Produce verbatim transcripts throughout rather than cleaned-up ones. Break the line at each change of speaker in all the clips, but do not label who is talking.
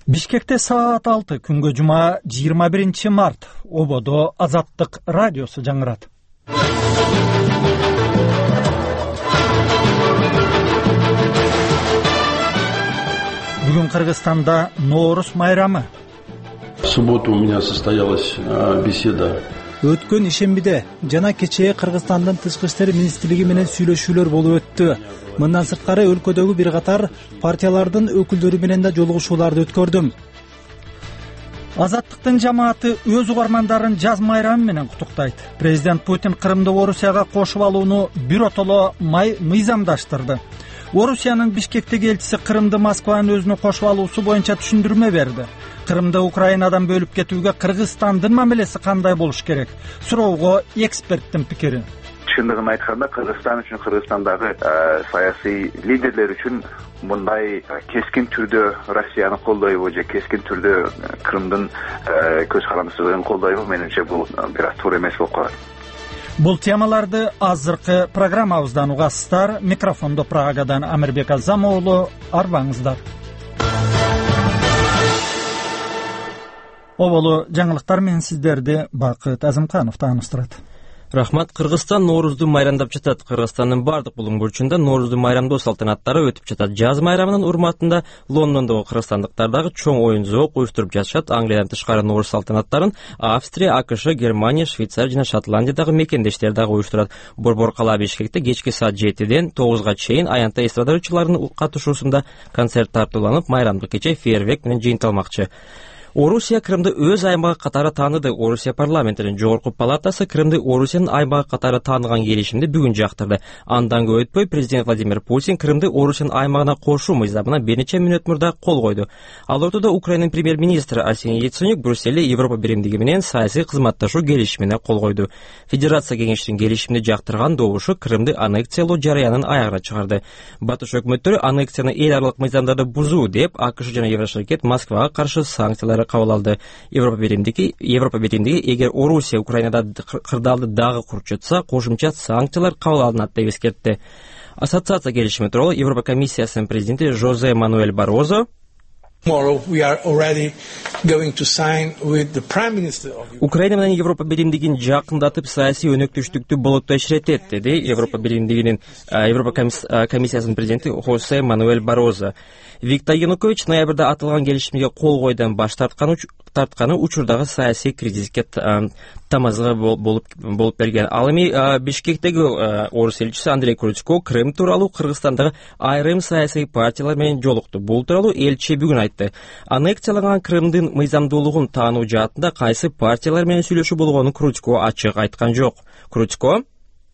Бишкекте саат алты, күнгө жума жыйырма биринчи март. Ободо Азаттык радиосу жаңырат. Бүгүн Кыргызстанда Ноорус майрамы.
В субботу у меня состоялась беседа.
Өткөн ишембиде жана кечээ Кыргызстандын тышкы иштер министрлиги менен сүйлөшүүлөр болуп өттү. Мындан сырткары өлкөдөгү бир катар партиялардын өкүлдөрү менен да жолугушууларды өткөрдүм. Азаттыктын жамааты өз угармандарын жаз майрамы менен куттуктайт. Президент Путин Крымды Орусияга кошуп алууну биротоло мыйзамдаштырды. Орусиянын Бишкектеги элчиси Крымды Москванын өзүнө кошуп алуусу боюнча түшүндүрмө берди. Крымды Украинадан бөлүп кетүүгө Кыргызстандын мамилеси кандай болуш керек? Суроого эксперттин пикири.
Чындыгын айтканда, Кыргызстан үчүн, Кыргызстандагы саясий лидерлер үчүн мындай кескин түрдө Россияны колдойбу же кескин түрдө Крымдын көз карандысын колдойбу, менимче бул бир аз туура эмес болуп калат.
Бул темаларды азыркы программабыздан угасыздар. Микрофондо Прагадан Амирбек Азамоğlu, арбаңыздар. Оболу жаңылыктар менен сиздерди Бакыт Азымканов тааныштырат.
Рахмат. Кыргызстан Ноорузду майрамдап жатат. Кыргызстандын бардык булуң бурчунда Ноорузду майрамдоо салтанаттары өтүп жатат. Жаз майрамынын урматында Лондондогу кыргызстандыктар дагы чоң оюн зоок уюштуруп жатышат. Англиядан тышкары Ноорус салтанаттарын Австрия, АКШ, Германия, Швейцария жана Шотландиядагы мекендештер дагы уюштурат. Борбор кала Бишкекте кечки саат жетиден тогузга чейин аянтта эстрадачылардын катышуусунда концерт тартууланып, майрамдык кече фейерверк менен жыйынтылмакчы. Орусия Крымды өз аймагы катары тааныды. Орусия парламентинин жогорку палатасы Крымды Орусиянын аймагы катары тааныган келишимди бүгүн жактырды. Андан көп өтпөй президент Владимир Путин Крымды Орусиянын аймагына кошуу мыйзамына бир нече мүнөт мурда кол койду. Ал ортодо Украинанын премьер-министри Арсений Яценюк Брюсселде Европа биримдиги менен саясий кызматташуу келишимине кол койду. Федерация кеңешинин келишимди жактырган добушу Крымды аннексиялоо жарыянын аягына чыгарды. Батыш өкмөттөрү аннексияны эл аралык мыйзамдарды бузуу деп АКШ жана Еврошеркет Москвага каршы санкциялар кабыл алды. Европа биримдиги Европа биримдиги эгер Орусия Украинада кырдаалды дагы куруп жатса, кошумча санкциялар кабыл алынат деп эскертти. Ассоциация келишими тууралуу Европа комиссиясынын президенти Жозе Мануэль Барозо Украина менен Европа биримдигин жакындатып саясий өнөктөштүктү болоттоширетет, деди Европа биримдигинин Европа комиссиясынын президенти Жозе Мануэль Барозо. Виктор Янукович ноябрда атылган келишимге кол койдон баш тартканы тартканы учурдагы саясий кризиске тамазга болуп болуп берген. Ал эми Бишкектеги Орус элчиси Андрей Крутько Крым тууралуу Кыргызстандагы айрым саясий партиялар менен жолукту. Бул тууралуу элчи бүгүн айтты. Аннексияланган Крымдын мыйзамдуулугун таануу жаатында кайсы партиялар менен сүйлөшүү болгонун Крутько ачык айткан жок. Крутько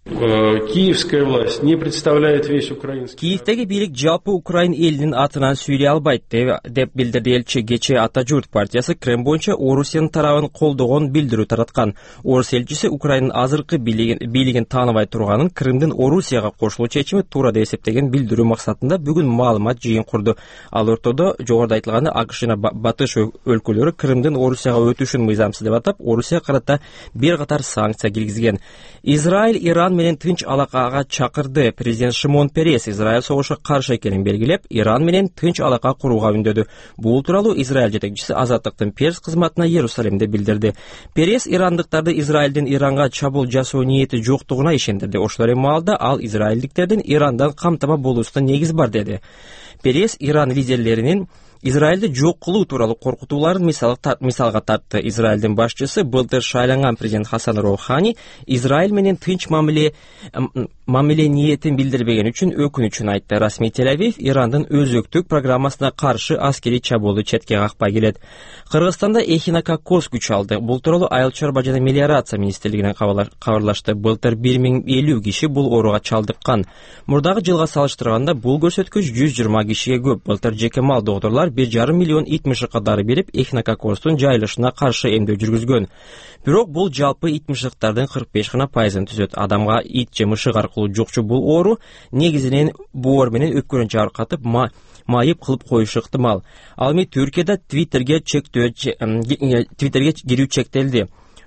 Киевская власть не представляет весь украинский.
Киевдеги бийлик жалпы Украин элинин атынан сүйлөй албайт деп билдирди элчи. Кечээ Ата журт партиясы Крым боюнча Орусиянын тарабын колдогон билдирүү тараткан. Орус элчиси Украинанын азыркы бийлигин тааныбай турганын, Крымдын Орусияга кошулуу чечими туура деп эсептеген билдирүү максатында бүгүн маалымат жыйын курду. Ал ортодо жогоруда айтылгандай АКШ жана Батыш өлкөлөрү Крымдын Орусияга өтүшүн мыйзамсыз деп атап, Орусияга карата бир катар санкция киргизген. Израиль Иран менен тынч алакага чакырды. Президент Шимон Перес Израиль согушка каршы экенин белгилеп, Иран менен тынч алака курууга үндөдү. Бул тууралуу Израиль жетекчиси Азаттыктын пресс кызматына Иерусалимде билдирди. Перес ирандыктарды Израилдин Иранга чабуул жасоо ниети жоктугуна ишендирди. Ошол эле маалда ал израилдиктердин Ирандан камтама болуусуна негиз бар деди. Перес Иран лидерлеринин Израилди жок кылуу тууралуу коркутууларын мисалга тартты. Израилдин башчысы былтыр шайланган президент Хасан Роухани Израиль менен тынч мамиле мамиле ниетин билдирбеген үчүн өкүнүчүн айтты. Расмий Тель-Авив Ирандын өзөктүк программасына каршы аскерий чабуулду четке какпай келет. Кыргызстанда эхинококкоз күч алды. Бул тууралуу Айыл чарба жана мелиорация министрлигинен кабарлашты. Былтыр бир миң элүү киши бул ооруга чалдыккан. Мурдагы жылга салыштырганда бул көрсөткүч жүз жыйырма кишиге көп. Былтыр жеке мал доктурлар бир жарым миллион ит мышыкка дары берип, эхинококкоздун жайылышына каршы эмдөө жүргүзгөн. Бирок бул жалпы ит мышыктардын кырк беш гана пайызын түзөт. Адамга ит же мышык аркылуу жукчу бул оору негизинен боор менен өпкөнү жаркатып майып кылып коюшу ыктымал. Ал эми Түркияда Твиттерге чектөө Твиттерге кирүү чектелди.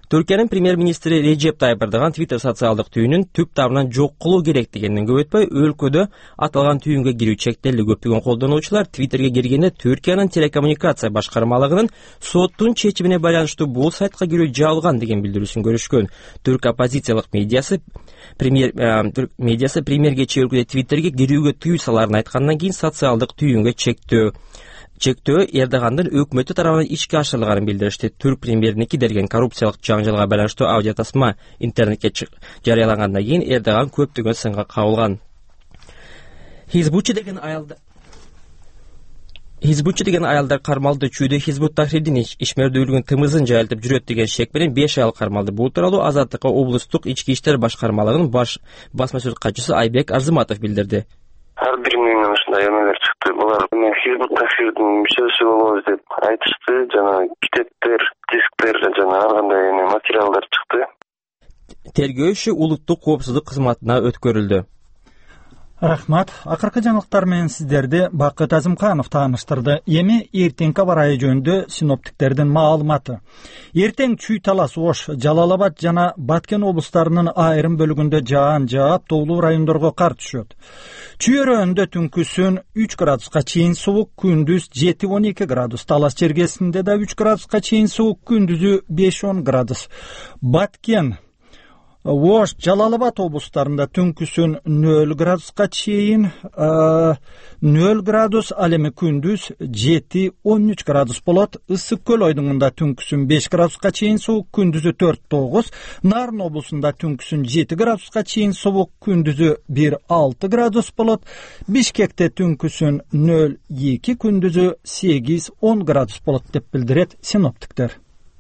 Түркиянын премьер-министри Режеп Тайып Эрдоган Twitter социалдык түйүнүн түп табынан жок кылуу керек дегенден көп өтпөй, өлкөдө аталган түйүнгө кирүү чектелди. Көптөгөн колдонуучулар Twitterге киргенде Түркиянын телекоммуникация башкармалыгынын соттун чечимине байланыштуу бул сайтка кирүү жабылган деген билдирүүсүн көрүшкөн. Түрк оппозициялык медиасы премьер түрк медиасы премьерге өлкөдө Twitterге кирүүгө тыюу саларын айткандан кийин социалдык түйүнгө чектөө чектөө Эрдогандын өкмөтү тарабынан ишке ашырылганын билдиришти. Түрк премьерини кидерген коррупциялык жаңжалга байланыштуу аудио тасма интернетке жарыялангандан кийин Эрдоган көптөгөн сынга кабылган. Хизбутчу деген аялдар Хизбутчу деген аялдар кармалды. Чүйдө Хизбут Тахрирдин ишмердүүлүгүн тымызын жайылтып жүрөт деген шек менен беш аял кармалды. Бул тууралуу Азаттыкка облустук ички иштер башкармалыгынын баш басма сөз катчысы Айбек Арзыматов билдирди.
Ар бир менен ушундай эмелер чыкты. Булар мен Хизбут Тахрирдин мүчөсү болобуз деп айтышты. Жана китептер, дисктер жана ар кандай эме материалдар чыкты.
Тергөө иши улуттук коопсуздук кызматына өткөрүлдү.
Рахмат. Акыркы жаңылыктар менен сиздерди Бакыт Азымканов тааныштырды. Эми эртеңки аба ырайы жөнүндө синоптиктердин маалыматы. Эртең Чүй Талас, Ош, Жалал-Абад жана Баткен облустарынын айрым бөлүгүндө жаан жаап, тоолуу райондорго кар түшөт. Чүй өрөөнүндө түнкүсүн үч градуска чейин суук, күндүз жети он эки градус. Талас чергесинде да үч градуска чейин суук, күндүзү беш он градус. Баткен, Ош, Жалал-Абад облустарында түнкүсүн нөл градуска чейин нөл градус, ал эми күндүз жети он үч градус болот. Ысык көл ойдуңунда түнкүсүн беш градуска чейин суук, күндүзү төрт тогуз. Нарын облусунда түнкүсүн жети градуска чейин суук, күндүзү бир алты градус болот. Бишкекте түнкүсүн нөл эки, күндүзү сегиз он градус болот деп билдирет синоптиктер.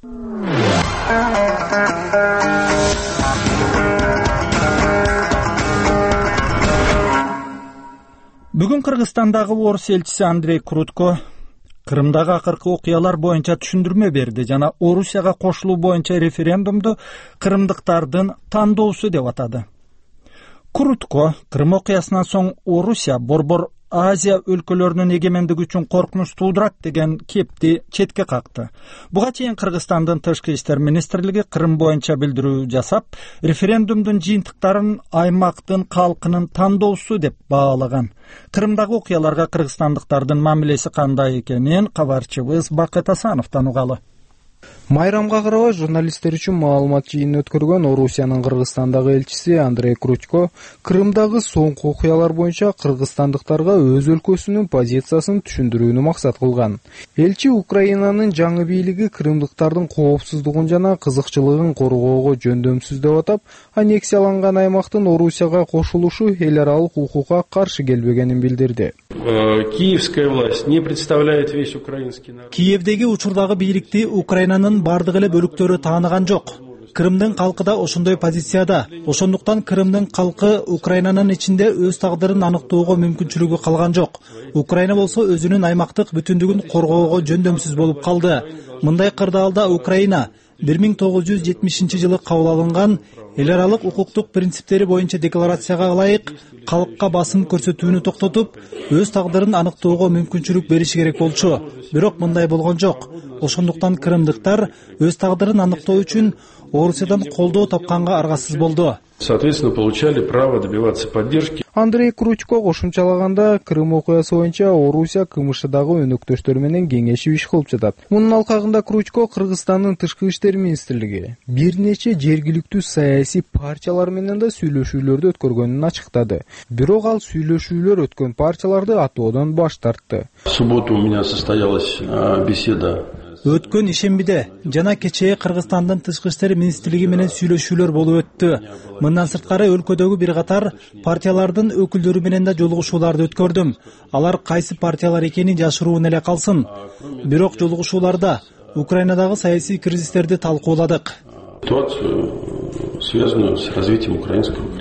Бүгүн Кыргызстандагы орус элчиси Андрей Крутко Крымдагы акыркы окуялар боюнча түшүндүрмө берди жана Орусияга кошулуу боюнча референдумду кырымдыктардын тандоосу деп атады. Крутко Крым окуясынан соң Орусия борбор Азия өлкөлөрүнүн эгемендиги үчүн коркунуч туудурат деген кепти четке какты. Буга чейин Кыргызстандын тышкы иштер министрлиги Крым боюнча билдирүү жасап, референдумдун жыйынтыктарын аймактын калкынын тандоосу деп баалаган. Крымдагы окуяларга кыргызстандыктардын мамилеси кандай экенин кабарчыбыз Бакыт Асановдон угалы.
Майрамга карабай журналисттер үчүн маалымат жыйынын өткөргөн Орусиянын Кыргызстандагы элчиси Андрей Крутко Крымдагы соңку окуялар боюнча кыргызстандыктарга өз өлкөсүнүн позициясын түшүндүрүүнү максат кылган. Элчи Украинанын жаңы бийлиги крымдыктардын коопсуздугун жана кызыкчылыгын коргоого жөндөмсүз деп атап, аннексияланган аймактын Орусияга кошулушу эл аралык укукка каршы келбегенин билдирди.
Киевская власть не представляет весь украинский народ.
Киевдеги учурдагы бийликти Украинанын бардык эле бөлүктөрү тааныган жок. Крымдын калкы да ошондой позицияда. Ошондуктан Крымдын калкы Украинанын ичинде өз тагдырын аныктоого мүмкүнчүлүгү калган жок. Украина болсо өзүнүн аймактык бүтүндүгүн коргоого жөндөмсүз болуп калды. Мындай кырдаалда Украина бир миң тогуз жүз жетимишинчи жылы кабыл алынган эл аралык укуктук принциптери боюнча декларацияга ылайык калкка басым көрсөтүүнү токтотуп, өз тагдырын аныктоого мүмкүнчүлүк бериши керек болчу. Бирок мындай болгон жок. Ошондуктан крымдыктар өз тагдырын аныктоо үчүн Орусиядан колдоо тапканга аргасыз болду.
Соответственно, получали право добиваться поддержки.
Андрей Крутко кошумчалаганда, Крым окуясы боюнча Орусия КМШдагы өнөктөштөр менен кеңешип иш кылып жатат. Мунун алкагында Крутко Кыргызстандын тышкы иштер министрлиги бир нече жергиликтүү саясий партиялар менен да сүйлөшүүлөрдү өткөргөнүн ачыктады. Бирок ал сүйлөшүүлөр өткөн партияларды атоодон баш тартты.
В субботу у меня состоялась беседа.
Өткөн ишембиде жана кечээ Кыргызстандын тышкы иштер министрлиги менен сүйлөшүүлөр болуп өттү. Мындан сырткары өлкөдөгү бир катар партиялардын өкүлдөрү менен да жолугушууларды өткөрдүм. Алар кайсы партиялар экени жашыруун эле калсын. Бирок жолугушууларда Украинадагы саясий кризистерди талкууладык.
Ситуацию, связанную с развитием украинского кризиса.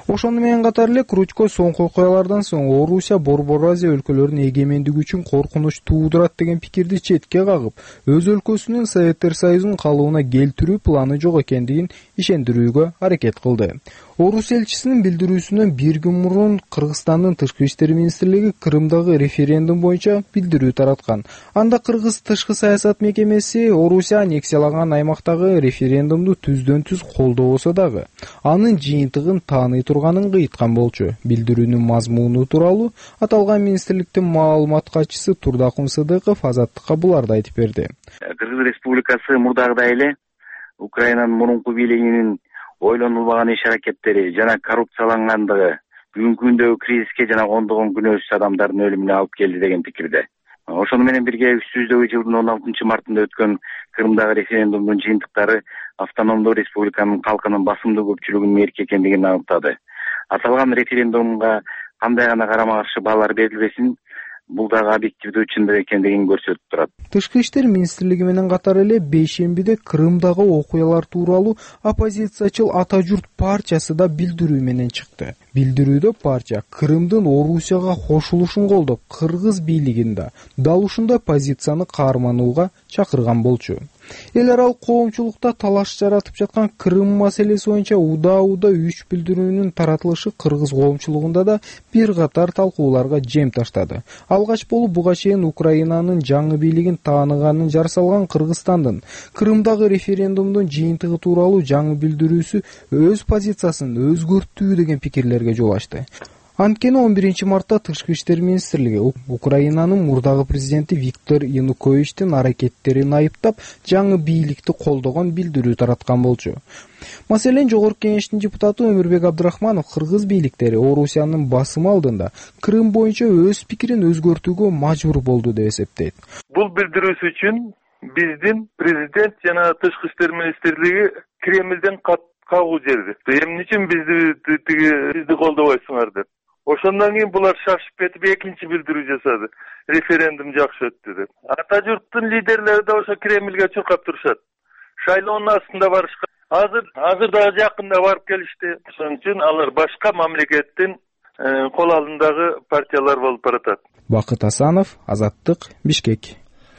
Ошону менен катар эле Кручко соңку окуялардан соң Орусия Борбор Азия өлкөлөрүнүн эгемендиги үчүн коркунуч туудурат деген пикирди четке кагып, өз өлкөсүнүн Советтер Союзунун калыбына келтирүү планы жок экендигин ишендирүүгө аракет кылды. Орус элчисинин билдирүүсүнөн бир күн мурун Кыргызстандын Тышкы иштер министрлиги Крымдагы референдум боюнча билдирүү тараткан. Анда Кыргыз тышкы саясат мекемеси Орусия аннексиялаган аймактагы референдумду түздөн түз колдобосо дагы анын жыйынтыгын тааный турганын кыйткан болчу. Билдирүүнүн мазмуну тууралуу аталган министрликтин маалымат катчысы Турдакун Сыдыков Азаттыкка буларды айтып берди.
Кыргыз Республикасы мурдагыдай эле Украинанын мурунку бийлигинин ойлонулбаган иш-аракеттери жана коррупциялангандыгы бүгүнкү күндөгү кризиске жана ондогон күнөөсүз адамдардын өлүмүнө алып келди деген пикирде. Ошону менен бирге үч жүздөгү жылдын он алтынчы мартында өткөн Крымдагы референдумдун жыйынтыктары автономдуу республиканын калкынын басымдуу көпчүлүгүнүн эрки экендигин аныктады. Аталган референдумга кандай гана карама каршы баалар берилбесин, бул дагы объективдүү чындык экендигин көрсөтүп турат.
Тышкы иштер министрлиги менен катар эле бейшембиде Крымдагы окуялар тууралуу оппозициячыл Ата журт партиясы да билдирүү менен чыкты. Билдирүүдө партия Крымдын Орусияга кошулушун колдоп, Кыргыз бийлигин да дал ушундай позицияны каарманууга чакырган болчу. Эл аралык коомчулукта талаш жаратып жаткан Крым маселеси боюнча удаа-удаа үч билдирүүнүн таратылышы кыргыз коомчулугунда да бир катар талкууларга жем таштады. Алгач болуп буга чейин Украинанын жаңы бийлигин тааныганын жар салган Кыргызстандын Крымдагы референдумдун жыйынтыгы тууралуу жаңы билдирүүсү өз позициясын өзгөрттүү деген пикирлерге жол ачты. Анткени он биринчи мартта Тышкы иштер министрлиги Украинанын мурдагы президенти Виктор Януковичтин аракеттерин айыптап, жаңы бийликти колдогон билдирүү тараткан болчу. Маселен, Жогорку Кеңештин депутаты Өмүрбек Абдрахманов кыргыз бийликтери Орусиянын басымы алдында Крым боюнча өз пикирин өзгөртүүгө мажбур болду деп эсептейт.
Бул билдирүүсү үчүн биздин президент жана Тышкы иштер министрлиги Кремлден кагуу жерди. Эмне үчүн бизди бизди колдобойсуңар деп. Ошондон кийин булар шашып кетип экинчи билдирүү жасады. Референдум жакшы өттү деп. Ата журттун лидерлери да ошо Кремлге чуркап турушат. Шайлоонун астында барышкан. Азыр азыр да жакында барып келишти. Ошон үчүн алар башка мамлекеттин кол алдындагы партиялар болуп баратат.
Бакыт Асанов, Азаттык, Бишкек.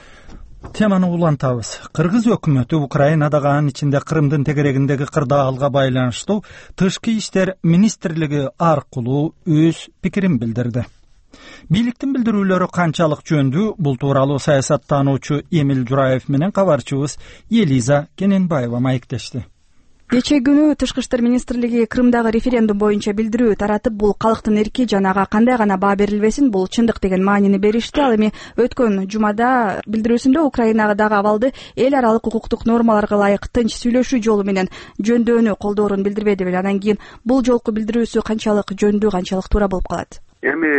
Теманы улантабыз. Кыргыз өкмөтү Украинадагы, анын ичинде Крымдын тегерегиндеги кырдаалга байланыштуу Тышкы иштер министрлиги аркылуу өз пикирин билдирди. Бийликтин билдирүүлөрү канчалык жөндүү, бул тууралуу саясаттануучу Эмил Жураев менен кабарчыбыз Элиза Кененбаева маектешти.
Кечээ күнү Тышкы иштер министрлиги Крымдагы референдум боюнча билдирүү таратып, бул калктын эрки жана ага кандай гана баа берилбесин, бул чындык деген маанини беришти. Ал эми өткөн жумада билдирүүсүндө Украинадагы абалды эл аралык укуктук нормаларга ылайык тынч сүйлөшүү жолу менен жөндөөнү колдоорун билдирбеди беле. Анан кийин бул жолку билдирүүсү канчалык жөндүү, канчалык туура болуп калат?
Эми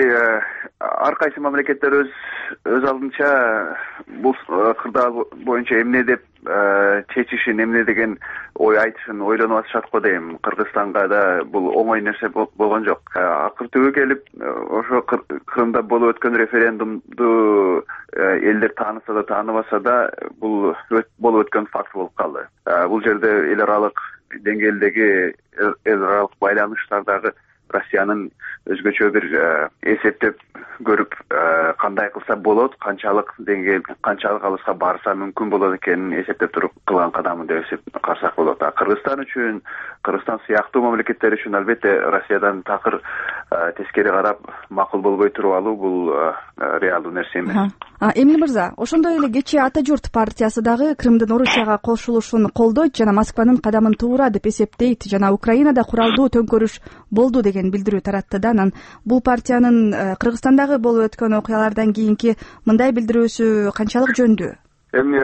ар кайсы мамлекеттер өз өз алдынча бул кырдаал боюнча эмне деп чечишин, эмне деген ой айтышын ойлонуп атышат го дейм. Кыргызстанга да бул оңой нерсе болгон жок. Акыр түбү келип, ошо Крымда болуп өткөн референдумду элдер тааныса да тааныбаса да бул болуп өткөн факт болуп калды. Бул жерде эл аралык деңгээлдеги эл аралык байланыштардагы Россиянын өзгөчө бир эсептеп көрүп кандай кылса болот, канчалык деңгээл, канчалык алыска барса мүмкүн болот экенин эсептеп туруп кылган кадамы деп эсептеп карасак болот. Кыргызстан үчүн, Кыргызстан сыяктуу мамлекеттер үчүн албетте Россиядан такыр тескери карап макул болбой туруп бул реалдуу нерсе эмес.
Эмне мырза, ошондой эле кечээ Ата журт партиясы дагы Крымдын Орусияга кошулушун колдойт жана Москванын кадамын туура деп эсептейт жана Украинада куралдуу төңкөрүш болду деген билдирүү таратты да. Анан бул партиянын Кыргызстандагы болуп өткөн окуялардан кийинки мындай билдирүүсү канчалык жөндүү?
Эми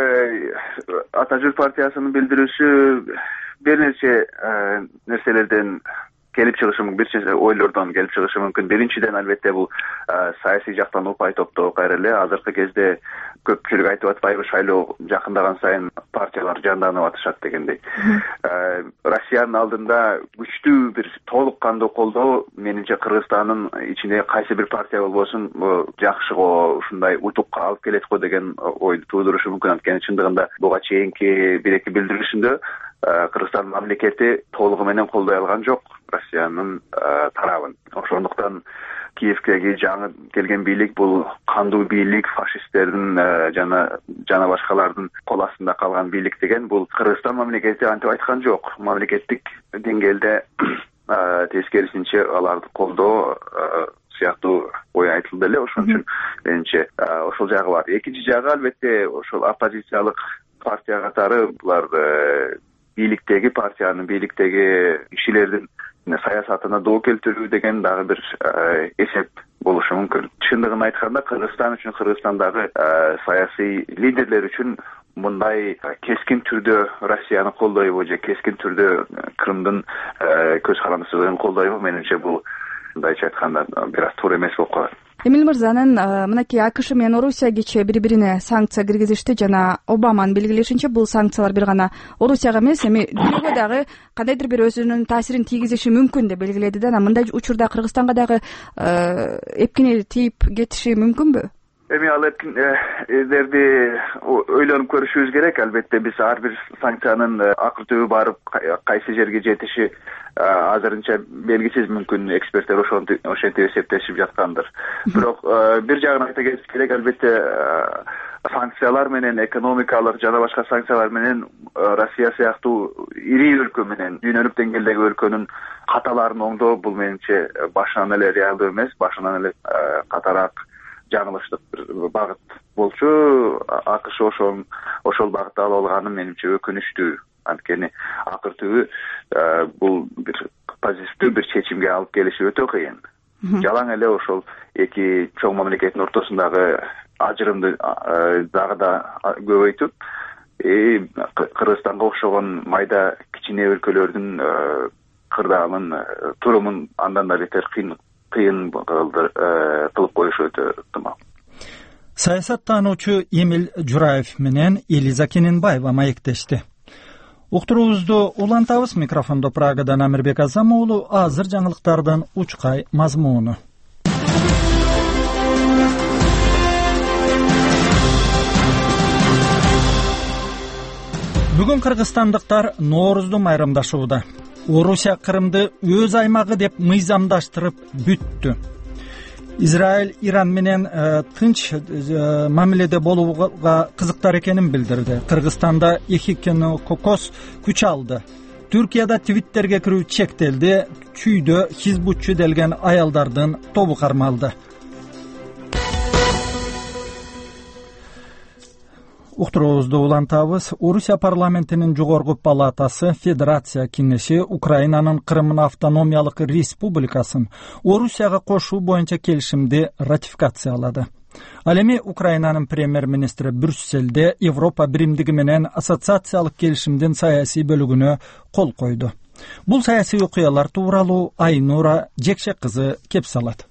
Ата журт партиясынын билдирүүсү бир нече нерселерден келип чыгышы мүмкүн, бир нече ойлордон келип чыгышы мүмкүн. Биринчиден албетте бул саясий жактан упай топтоо кайра эле азыркы кезде көпчүлүк айтып атпайбы, шайлоо жакындаган сайын партиялар жанданып атышат дегендей. Россиянын алдында күчтүү бир толук кандуу колдоо менимче Кыргызстандын ичинде кайсы бир партия болбосун жакшы го, ушундай утукка алып келет го деген ойду туудурушу мүмкүн. Анткени чындыгында буга чейинки бир эки билдирүүсүндө Кыргызстан мамлекети толугу менен колдой алган жок Россиянын тарабын. Ошондуктан Киевдеги жаңы келген бийлик бул кандуу бийлик, фашисттердин жана жана башкалардын кол астында калган бийлик деген бул Кыргызстан мамлекети антип айткан жок. Мамлекеттик деңгээлде тескерисинче аларды колдоо сыяктуу ой айтылды эле. Ошон үчүн менимче ошол жагы бар. Экинчи жагы албетте ошол оппозициялык партия катары булар бийликтеги партиянын, бийликтеги кишилердин саясатына доо келтирүү деген дагы бир эсеп болушу мүмкүн. Чындыгын айтканда, Кыргызстан үчүн, Кыргызстандагы саясий лидерлер үчүн мындай кескин түрдө Россияны колдойбу же кескин түрдө Крымдын көз карандысын колдойбу, менимче бул мындайча айтканда бир аз туура эмес болуп калат.
Эмил мырза, анан мынакей АКШ менен Орусия кечээ бири-бирине санкция киргизишти жана Обаманын белгилешинче бул санкциялар бир гана Орусияга эмес, эми дүйнөгө дагы кандайдыр бир өзүнүн таасирин тийгизиши мүмкүн деп белгиледи да. Анан мындай учурда Кыргызстанга дагы эпкини тийип кетиши мүмкүнбү?
Эми ал эпкиндерди ойлонуп көрүшүбүз керек. Албетте биз ар бир санкциянын акыр түбү барып кайсы жерге жетиши азырынча белгисиз, мүмкүн эксперттер ошентип эсептешип жаткандыр. Бирок бир жагын айта кетиш керек, албетте санкциялар менен, экономикалык жана башка санкциялар менен Россия сыяктуу ири өлкө менен, дүйнөлүк деңгээлдеги өлкөнүн каталарын оңдоо бул менимче башынан эле реалдуу эмес, башынан эле катараак жаңылыштык бир багыт болчу. АКШ ошол ошол багытта ала алганы менимче өкүнүчтүү. Анткени акыр түбү бул бир позитивдүү бир чечимге алып келиши өтө кыйын. Жалаң эле ошол эки чоң мамлекеттин ортосундагы ажырымды дагы да көбөйтүп, Кыргызстанга окшогон майда кичине өлкөлөрдүн кырдаалын, турумун андан да бетер кыйын кыйын кылып коюшу өтө ыктымал.
Саясаттануучу Эмил Жураев менен Элиза Кененбаева маектешти. Уктуруубузду улантабыз. Микрофондо Прагадан Амирбек Азам уулу. Азыр жаңылыктардын учкай мазмуну. Бүгүн кыргызстандыктар Ноорузду майрамдашууда. Орусия Крымды өз аймагы деп мыйзамдаштырып бүттү. Израиль Иран менен тынч мамиледе болууга кызыктар экенин билдирди. Кыргызстанда эхинококос күч алды. Түркияда твиттерге кирүү чектелди. Чүйдө хизбутчу делген аялдардын тобу кармалды. Уктуруубузду улантабыз. Орусия парламентинин жогорку палатасы Федерация кеңеши Украинанын Крымын автономиялык республикасын Орусияга кошуу боюнча келишимди ратификациялады. Ал эми Украинанын премьер-министри Брюсселде Европа биримдиги менен ассоциациялык келишимдин саясий бөлүгүнө кол койду. Бул саясий окуялар тууралуу Айнура Жекше кызы кеп салат.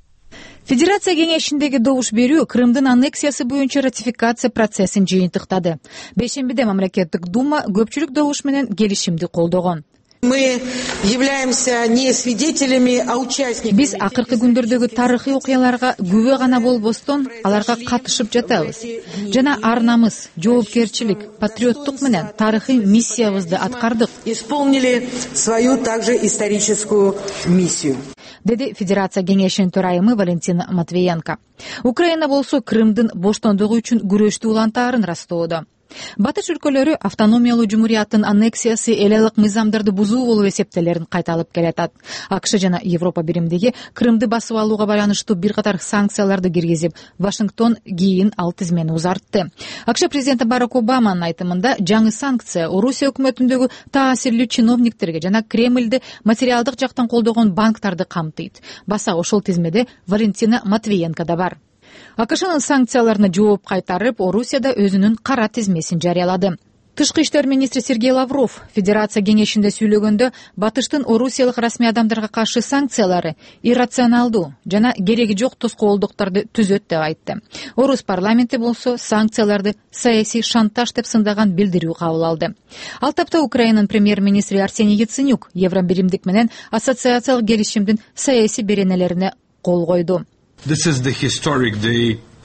Федерация кеңешиндеги добуш берүү Крымдын аннексиясы боюнча ратификация процессин жыйынтыктады. Бешембиде мамлекеттик дума көпчүлүк добуш менен келишимди колдогон.
Мы являемся не свидетелями, а участниками.
Биз акыркы күндөрдөгү тарыхый окуяларга күбө гана болбостон, аларга катышып жатабыз. Жана ар намыс, жоопкерчилик, патриоттук менен тарыхый миссиябызды аткардык.
Исполнили свою также историческую миссию.
Деди Федерация кеңешинин төрайымы Валентина Матвиенко. Украина болсо Крымдын боштондугу үчүн күрөштү улантаарын растоодо. Батыш өлкөлөрү автономиялуу жумурияттын аннексиясы элелык мыйзамдарды бузуу болуп эсептелерин кайта алып келатат. АКШ жана Европа биримдиги Крымды басып алууга байланыштуу бир катар санкцияларды киргизип, Вашингтон кийин ал тизмени узартты. АКШ президенти Барак Обаманын айтымында жаңы санкция Орусия өкмөтүндөгү таасирлүү чиновниктерге жана Кремльди материалдык жактан колдогон банктарды камтыйт. Баса ошол тизмеде Валентина Матвиенко да бар. АКШнын санкцияларына жооп кайтарып, Орусияда өзүнүн кара тизмесин жарыялады. Тышкы иштер министри Сергей Лавров Федерация кеңешинде сүйлөгөндө Батыштын орусиялык расмий адамдарга каршы санкциялары иррационалдуу жана кереги жок тоскоолдуктарды түзөт деп айтты. Орус парламенти болсо санкцияларды саясий шантаж деп сындаган билдирүү кабыл алды. Ал тапта Украинанын премьер-министри Арсений Яценюк Евробиримдик менен ассоциациялык келишимдин саясий беренелерине кол койду.
This is the historic day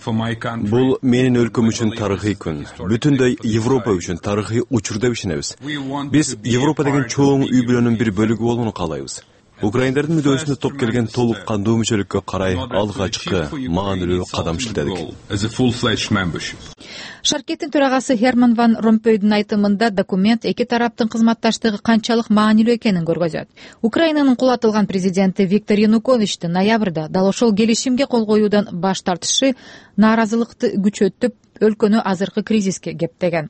Бул менин өлкөм үчүн тарыхый күн. Бүтүндөй Европа үчүн тарыхый учур деп ишенебиз. Биз Европа деген чоң үй бүлөнүн бир бөлүгү болууну каалайбыз. Украиндардын мүдөөсүнө топ келген толук кандуу мүчөлүккө карай алгачкы маанилүү кадам шилтедик.
Шаркеттин төрагасы Херман ван Ромпойдун айтымында документ эки тараптын кызматташтыгы канчалык маанилүү экенин көргөзөт. Украинанын кулатылган президенти Виктор Януковичтин ноябрда дал ошол келишимге кол коюудан баш тартышы нааразылыкты күчөтүп, өлкөнү азыркы кризиске кептеген.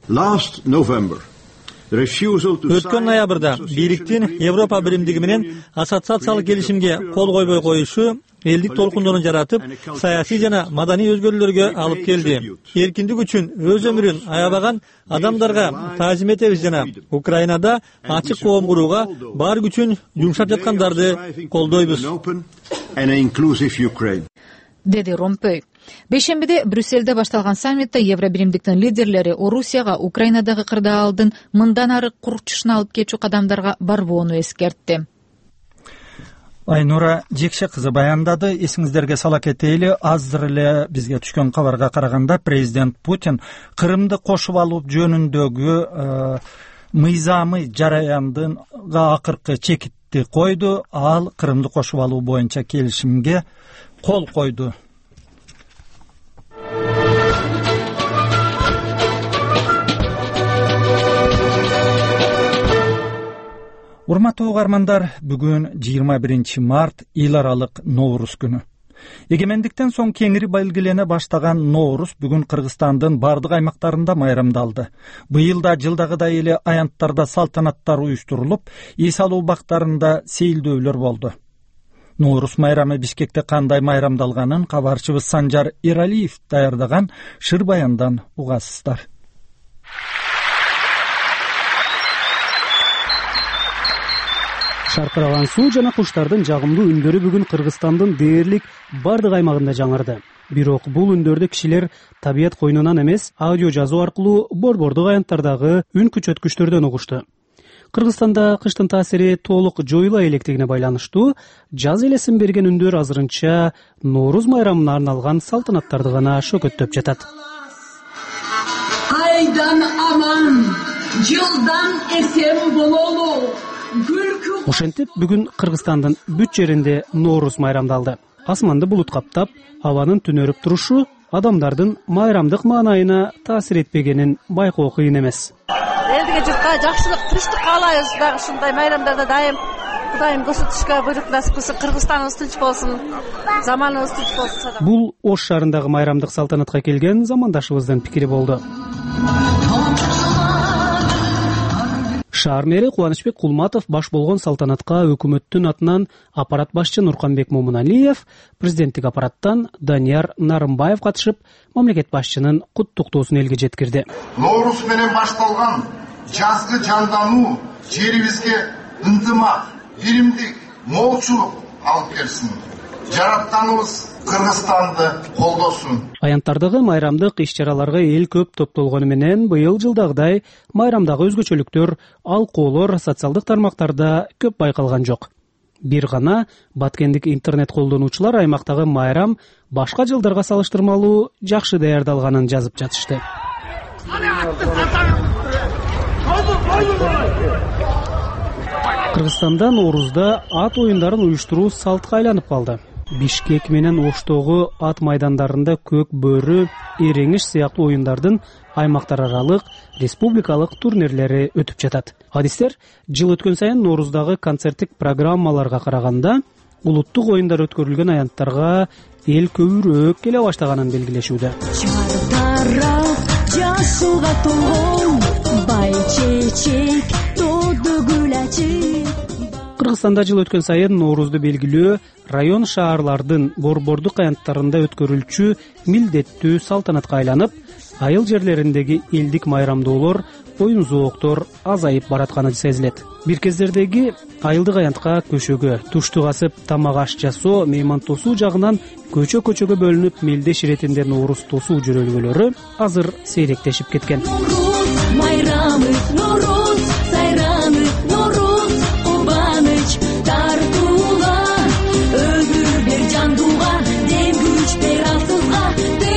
Өткөн ноябрда бийликтин Европа биримдиги менен ассоциациялык келишимге кол койбой коюшу элдик толкундоону жаратып, саясий жана маданий өзгөрүүлөргө алып келди. Эркиндик үчүн өз өмүрүн аябаган адамдарга таазим этебиз жана Украинада ачык коом курууга бар күчүн жумшап жаткандарды колдойбуз,
деди Ромпой. Бейшембиде Брюсселде башталган саммитте Евро биримдиктин лидерлери Орусияга Украинадагы кырдаалдын мындан ары курчушуна алып кетчү кадамдарга барбоону эскертти.
Айнура Жекше кызы баяндады. Эсиңиздерге сала кетели, азыр эле бизге түшкөн кабарга караганда президент Путин Крымды кошуп алуу жөнүндөгү мыйзамый жараяндыга акыркы чекитти койду. Ал Крымды кошуп алуу боюнча келишимге кол койду. Урматтуу угармандар, бүгүн жыйырма биринчи март эл аралык Ноорус күнү. Эгемендиктен соң кеңири белгилене баштаган Ноорус бүгүн Кыргызстандын бардык аймактарында майрамдалды. Быйыл да жылдагыдай эле аянттарда салтанаттар уюштурулуп, эс алуу бактарында сейилдөөлөр болду. Ноорус майрамы Бишкекте кандай майрамдалганын кабарчыбыз Санжар Эралиев даярдаган шыр баяндан угасыздар.
Шаркыраган суу жана куштардын жагымдуу үндөрү бүгүн Кыргызстандын дээрлик бардык аймагында жаңырды. Бирок бул үндөрдү кишилер табият койнунан эмес, аудио жазуу аркылуу борбордук аянттардагы үн күчөткүчтөрдөн угушту. Кыргызстанда кыштын таасири толук жоюла электигине байланыштуу жаз элесин берген үндөр азырынча Ноорус майрамына арналган салтанаттарды гана шөкөттөп жатат.
Айдан аман, жылдан эсен бололу.
Ошентип бүгүн Кыргызстандын бүт жеринде Ноорус майрамдалды. Асманды булут каптап, абанын түнөрүп турушу адамдардын майрамдык маанайына таасир этпегенин байкоо кыйын эмес.
Элдиге журтка жакшылык, тынчтык каалайбыз дагы ушундай майрамдарда дайым Кудайым көрсөтүшкө буйрук насип кылсын, Кыргызстаныбыз тынч болсун, заманыбыз тынч болсун.
Бул Ош шаарындагы майрамдык салтанатка келген замандашыбыздын пикири болду. Шаар мэри Кубанычбек Кулматов баш болгон салтанатка өкмөттүн атынан аппарат башчы Нурканбек Момуналиев, президенттик аппараттан Данияр Нарымбаев катышып, мамлекет башчынын куттуктоосун элге жеткирди.
Ноорус менен башталган жазгы жандануу жерибизге ынтымак, биримдик, молчулук алып келсин. Жаратканыбыз Кыргызстанды колдосун.
Аянттардагы майрамдык иш-чараларга эл көп топтолгону менен быйыл жылдагыдай майрамдагы өзгөчөлүктөр, алкоолор социалдык тармактарда көп байкалган жок. Бир гана баткендик интернет колдонуучулар аймактагы майрам башка жылдарга салыштырмалуу жакшы даярдалганын жазып жатышты. Кыргызстанда Ноорузда ат оюндарын уюштуруу салтка айланып калды. Бишкек менен Оштогу ат майдандарында көк бөрү, эреңиш сыяктуу оюндардын аймактар аралык республикалык турнирлери өтүп жатат. Адистер жыл өткөн сайын Нооруздагы концерттик программаларга караганда улуттук оюндар өткөрүлгөн аянттарга эл көбүрөөк келе баштаганын белгилешүүдө. Жашууга толгон бай чечек тоду гүлачы. Кыргызстанда жыл өткөн сайын Ноорузду белгилөө район шаарлардын борбордук аянттарында өткөрүлчү милдеттүү салтанатка айланып, айыл жерлериндеги элдик майрамдоолор, оюн зооктор азайып баратканы сезилет. Бир кездердеги айылдык аянтка көчөгө, туштук асып, тамак аш жасоо, мейман тосуу жагынан көчө-көчөгө бөлүнүп мелдеш иретинде Ноорус тосуу жөрөлгөлөрү азыр сейректешип кеткен. Майрамы Ноорус, сайрамы Ноорус, кубаныч тартууга, өзүр бер жандууга, дем күч бер асылга.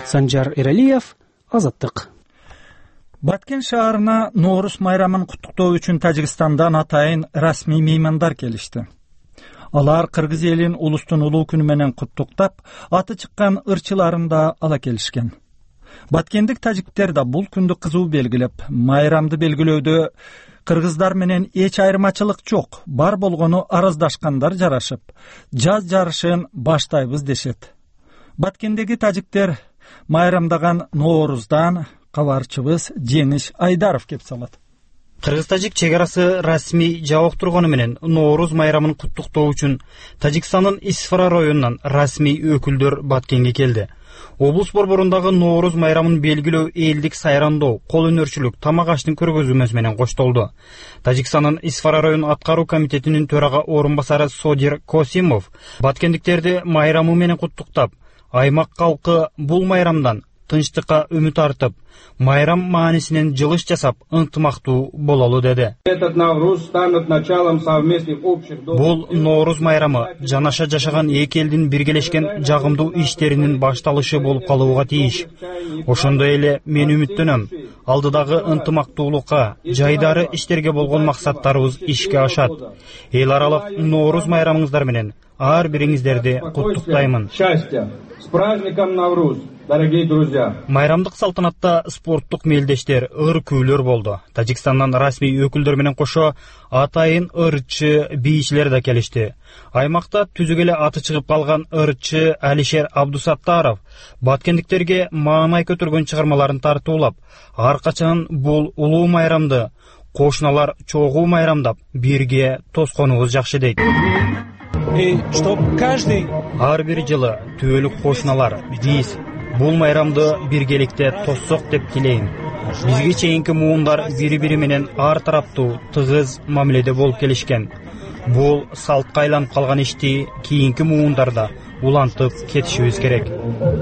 Санжар Эралиев, Азаттык.
Баткен шаарына Ноорус майрамын куттуктоо үчүн Тажикстандан атайын расмий меймандар келишти. Алар кыргыз элин улустун улуу күнү менен куттуктап, аты чыккан ырчыларын да ала келишкен. Баткендик тажиктер да бул күндү кызуу белгилеп, майрамды белгилөөдө кыргыздар менен эч айырмачылык жок, бар болгону араздашкандар жарашып, жаз жарышын баштайбыз дешет. Баткендеги тажиктер майрамдаган Нооруздан кабарчыбыз Жеңиш Айдаров кеп салат.
Кыргыз-тажик чегарасы расмий жабык тургону менен Ноорус майрамын куттуктоо үчүн Тажикстандын Исфара районунан расмий өкүлдөр Баткенге келди. Облус борборундагы Ноорус майрамын белгилөө элдик сайрандоо, кол өнөрчүлүк, тамак аштын көргөзмөсү менен коштолду. Тажикстандын Исфара район аткаруу комитетинин төрага орун басары Содир Косимов баткендиктерди майрамы менен куттуктап, аймак калкы бул майрамдан тынчтыкка үмүт артып, майрам маанисинен жылыш жасап, ынтымактуу бололу деди. Бул Ноорус майрамы жанаша жашаган эки элдин биргелешкен жагымдуу иштеринин башталышы болуп калууга тийиш. Ошондой эле мен үмүттөнөм, алдыдагы ынтымактуулукка, жайдары иштерге болгон максаттарыбыз ишке ашат. Эл аралык Ноорус майрамыңыздар менен ар бириңиздерди куттуктаймын.
С праздником Навруз, дорогие друзья!
Майрамдык салтанатта спорттук мелдештер, ыр күйлөр болду. Тажикстандан расмий өкүлдөр менен кошо атайын ырчы бийчилер да келишти. Аймакта түзүгеле аты чыгып калган ырчы Алишер Абдусаттаров баткендиктерге маанай көтөргөн чыгармаларын тартуулап, ар качан бул улуу майрамды кошуналар чогуу майрамдап бирге тосконубуз жакшы дейт. Ар бир жылы түбөлүк кошуналар биз бул майрамды биргеликте тоссок деп тилейм. Бизге чейинки муундар бири-бири менен ар тараптуу тыгыз мамиледе болуп келишкен. Бул салтка айланып калган ишти кийинки муундарда улантып кетишибиз керек.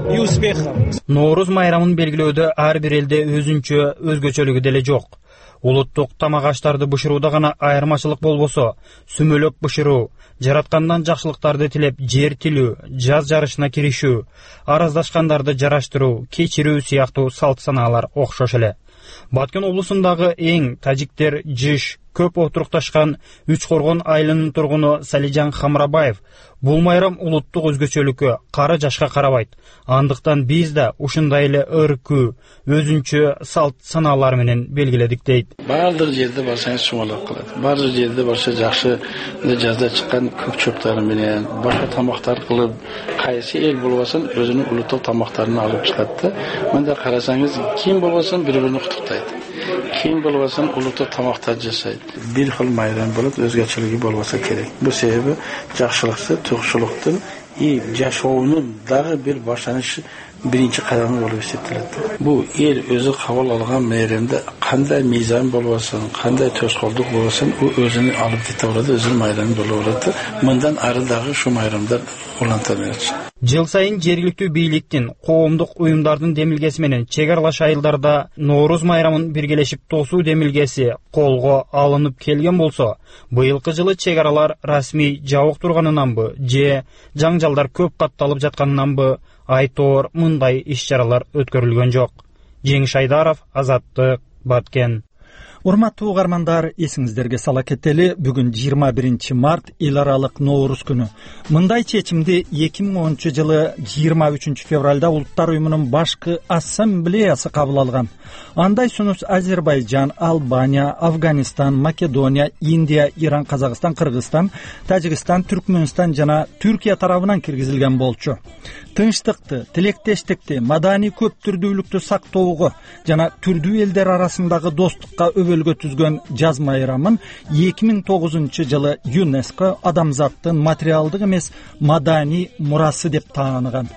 Ноорус майрамын белгилөөдө ар бир элде өзүнчө өзгөчөлүгү деле жок. Улуттук тамак аштарды бышырууда гана айырмачылык болбосо, сүмөлөк бышыруу, жараткандан жакшылыктарды тилеп жер тилүү, жаз жарышына киришүү, араздашкандарды жараштыруу, кечирүү сыяктуу салт санаалар окшош эле. Баткен облусундагы эң тажиктер жыш көп отурукташкан Үч Коргон айылынын тургуну Салижан Хамрабаев бул майрам улуттук өзгөчөлүккө, кара жашка карабайт. Андыктан биз да ушундай эле ыркүү, өзүнчө салт санаалар менен белгиледик дейт.
Бардыр жерде барсаңыз чумалап калат. Бардыр жерде барса жакшы жазда чыккан көк чөптөр менен, башка тамактар кылып, кайсы эл болбосун өзүнүн улуттук тамактарын алып чыгат да. Мында карасаңыз ким болбосун бири-бирин куттуктайт. Ким болбосун улуттук тамактар жасайт. Бир хил майрам болуп, өзгөчөлүгү болбосо керек. Бул себеби жакшылыкты, тугушулуктун и жашоонун дагы бир баштанышы биринчи кадамы болуп эсептелет. Бул эл өзү кабыл алган майрамда кандай мыйзам болбосун, кандай тоскоолдук болбосун, у өзүнү алып кете алат, өзүнүн майрамы болуп алат. Мындан ары дагы ушу майрамдар уланта берет.
Жыл сайын жергиликтүү бийликтин, коомдук уюмдардын демилгеси менен чек аралаш айылдарда Ноорус майрамын биргелешип тосуу демилгеси колго алынып келген болсо, быйылкы жылы чек аралар расмий жабык турганынанбы, же жаңжалдар көп катталып жатканынанбы айтоор мындай иш-чаралар өткөрүлгөн жок. Жеңиш Айдаров, Азаттык, Баткен.
Урматтуу угармандар, эсиңиздерге сала кетели, бүгүн жыйырма биринчи март эл аралык Ноорус күнү. Мындай чечимди эки миң онунчу жылы жыйырма үчүнчү февралда Улуттар уюмунун башкы ассамблеясы кабыл алган. Андай сунуш Азербайжан, Албания, Афганистан, Македония, Индия, Иран, Казакстан, Кыргызстан, Тажикстан, Түркмөнстан жана Түркия тарабынан киргизилген болчу. Тынчтыкты, тилектештикти, маданий көптүрдүүлүктү сактоого жана түрдүү элдер арасындагы достукка өбөлгө түзгөн жаз майрамын эки миң тогузунчу жылы ЮНЕСКО адамзаттын материалдык эмес маданий мурасы деп тааныган.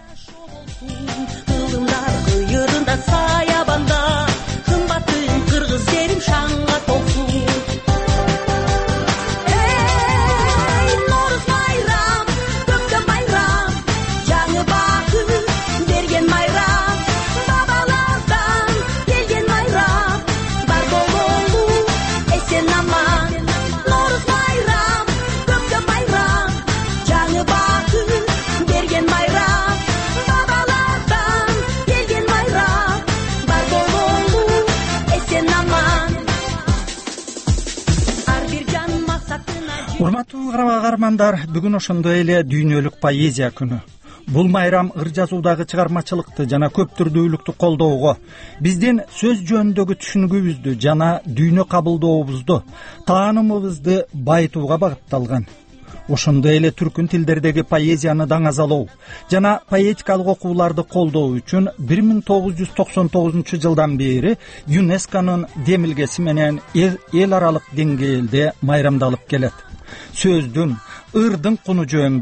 угармандар, бүгүн ошондой эле дүйнөлүк поэзия күнү. Бул майрам ыр жазуудагы чыгармачылыкты жана көп түрдүүлүктү колдоого, биздин сөз жөнүндөгү түшүнүгүбүздү жана дүйнө кабылдообузду, таанымыбызды байытууга багытталган. Ошондой эле түркүн тилдердеги поэзияны даңазалоо жана поэтикалык окууларды колдоо үчүн бир миң тогуз жүз токсон тогузунчу жылдан бери ЮНЕСКОнун демилгеси менен эл аралык деңгээлде майрамдалып келет. Сөздүн, ырдын куну жөн